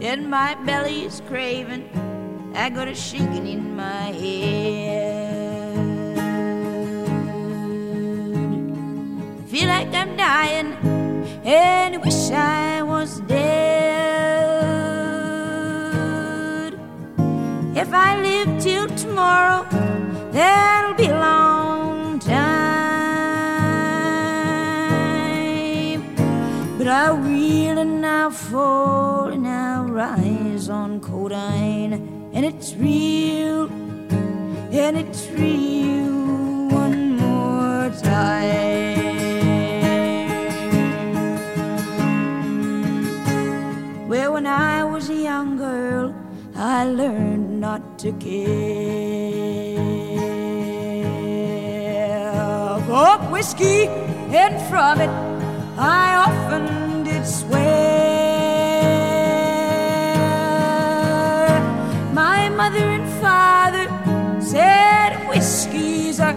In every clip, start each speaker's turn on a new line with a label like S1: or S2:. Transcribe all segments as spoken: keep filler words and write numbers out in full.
S1: and my belly's craving. I got a shaking in my head. Feel like I'm dying and I wish I was dead. If I live till tomorrow, that'll be a long time. But I reel and I fall and I rise on codeine. And it's real, and it's real one more time. Well, when I was a young girl, I learned not to care for whiskey, and from it I often did swear. My mother and father said whiskey's a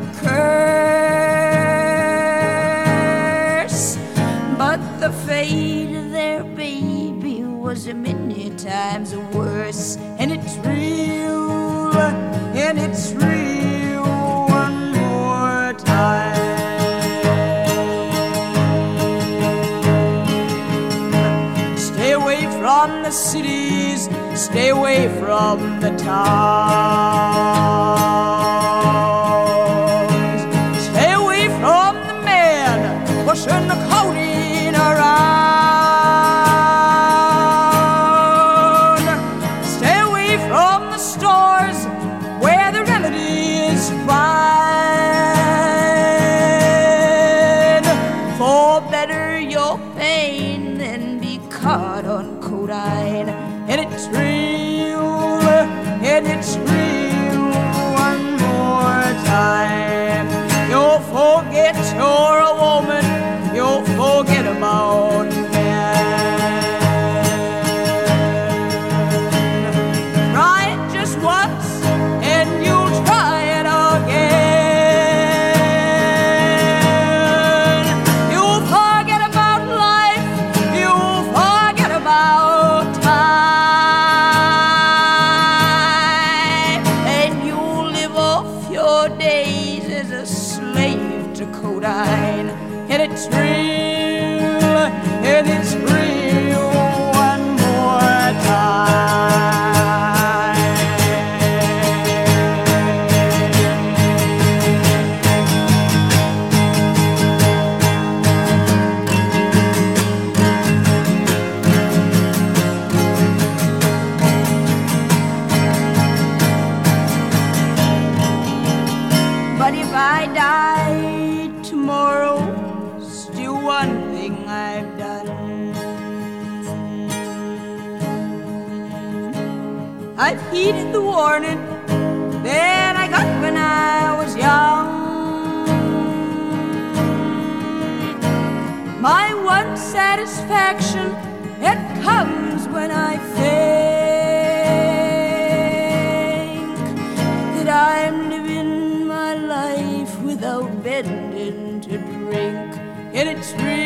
S1: curse, but the fate of their baby was a many times worse. And it's real, and it's real one more time. Stay away from the cities, stay away from the towns. Stay away from the men pushing the codeine around. Stay away from the stores where the remedy is fine. For better your pain than be caught on codeine. And it's real, and it's real one more time. You'll forget you're a woman, you'll forget about men. Try it just once, and you'll try it again. You'll forget about life, you'll forget about time. Your days as a slave to codeine. And it's real, and it's real one more time. But if I die tomorrow, still one thing I've done. I've heeded the warning that I got when I was young. My one satisfaction, it comes when I think that I'm living my life without bending to drink. And it's real.